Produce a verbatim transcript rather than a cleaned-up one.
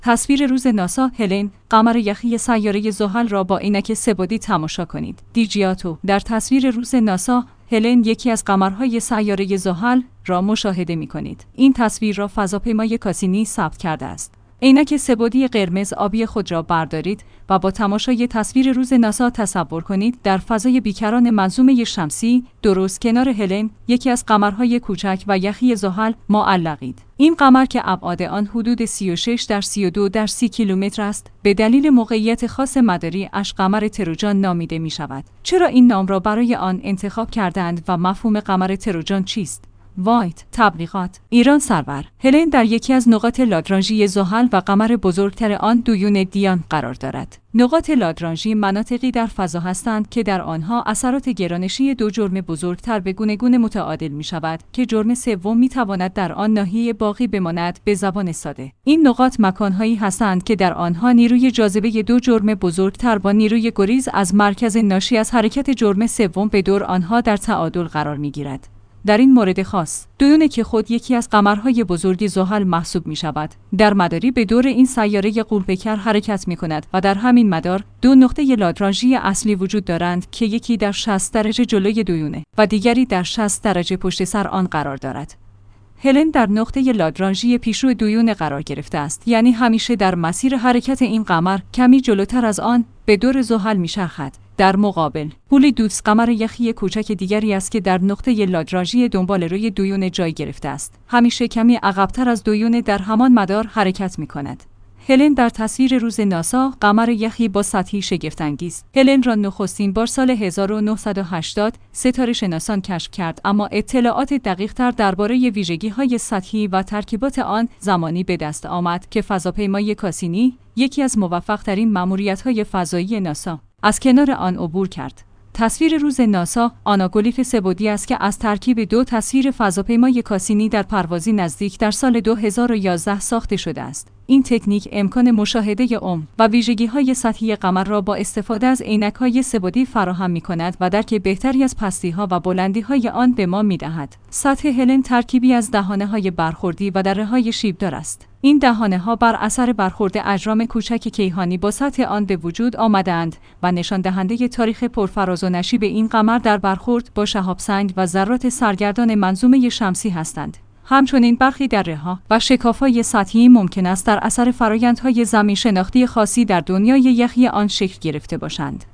تصویر روز ناسا هلن، قمر یخی سیاره زحل را با عینک سه‌بعدی تماشا کنید. دیجیاتو. در تصویر روز ناسا هلن، یکی از قمرهای سیاره زحل را مشاهده می‌کنید. این تصویر را فضاپیمای کاسینی ثبت کرده است. عینک سه‌بعدی قرمز آبی خود را بردارید و با تماشای تصویر روز ناسا تصور کنید در فضای بیکران منظومه شمسی درست کنار هلن، یکی از قمرهای کوچک و یخی زحل، معلقید. این قمر که ابعاد آن حدود سی و شش در سی و دو در سی کیلومتر است، به دلیل موقعیت خاص مداری اش قمر تروجان نامیده می شود. چرا این نام را برای آن انتخاب کردند و مفهوم قمر تروجان چیست؟ وایت. تبلیغات. ایران سرور. هلن در یکی از نقاط لاگرانژی زحل و قمر بزرگتر آن دویون دیان قرار دارد. نقاط لاگرانژی مناطقی در فضا هستند که در آنها اثرات گرانشی دو جرم بزرگتر به گونه‌گونه متعادل می شود که جرم سوم می تواند در آن ناحیه باقی بماند. به زبان ساده، این نقاط مکانهایی هستند که در آنها نیروی جاذبه دو جرم بزرگتر با نیروی گریز از مرکز ناشی از حرکت جرم سوم به دور آنها در تعادل قرار می گیرد. در این مورد خاص، دویون که خود یکی از قمرهای بزرگ زحل محسوب می شود، در مداری به دور این سیاره غول‌پیکر حرکت می کند و در همین مدار دو نقطه لاگرانژی اصلی وجود دارند که یکی در شصت درجه جلوی دویونه و دیگری در شصت درجه پشت سر آن قرار دارد. هلن در نقطه لاگرانژی پیشرو دویون قرار گرفته است، یعنی همیشه در مسیر حرکت این قمر کمی جلوتر از آن به دور زحل می‌چرخد. در مقابل، پولیدوس قمر یخی کوچک دیگری است که در نقطه لاگرانژی دنبال روی دویون جای گرفته است. همیشه کمی عقب‌تر از دویون در همان مدار حرکت می‌کند. هلن در تصویر روز ناسا، قمر یخی با سطحی شگفت‌انگیز. هلن را نخستین بار سال هزار و نهصد و هشتاد ستاره شناسان کشف کرد، اما اطلاعات دقیق‌تر درباره ویژگی‌های سطحی و ترکیبات آن زمانی به دست آمد که فضاپیمای کاسینی، یکی از موفق‌ترین مأموریت‌های فضایی ناسا، از کنار آن عبور کرد. تصویر روز ناسا آناگلیف سه‌بعدی است که از ترکیب دو تصویر فضاپیمای کاسینی در پروازی نزدیک در سال دو هزار و یازده ساخته شده است. این تکنیک امکان مشاهده عمق و ویژگی‌های سطحی قمر را با استفاده از عینک‌های سه‌بعدی فراهم می‌کند و درک بهتری از پستی‌ها و بلندی‌های آن به ما می‌دهد. سطح هلن ترکیبی از دهانه‌های برخوردی و دره‌های شیبدار است. این دهانه‌ها بر اثر برخورد اجرام کوچک کیهانی با سطح آن به وجود آمدند و نشان دهنده تاریخ پرفراز و نشیب این قمر در برخورد با شهاب‌سنگ و ذرات سرگردان منظومه شمسی هستند. همچنین برخی دره‌ها و شکاف‌های سطحی ممکن است در اثر فرآیندهای زمین شناختی خاصی در دنیای یخی آن شکل گرفته باشند.